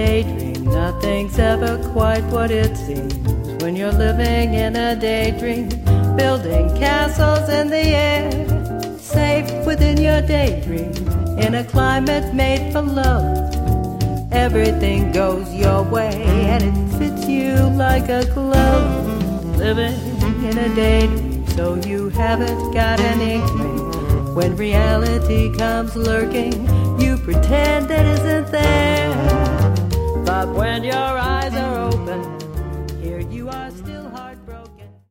daydream, nothing's ever quite what it seems. When you're living in a daydream, building castles in the air, safe within your daydream, in a climate made for love. Everything goes your way and it fits you like a glove. Living in a daydream, so you haven't got an inkling. When reality comes lurking, you pretend it isn't there. But when your eyes are open,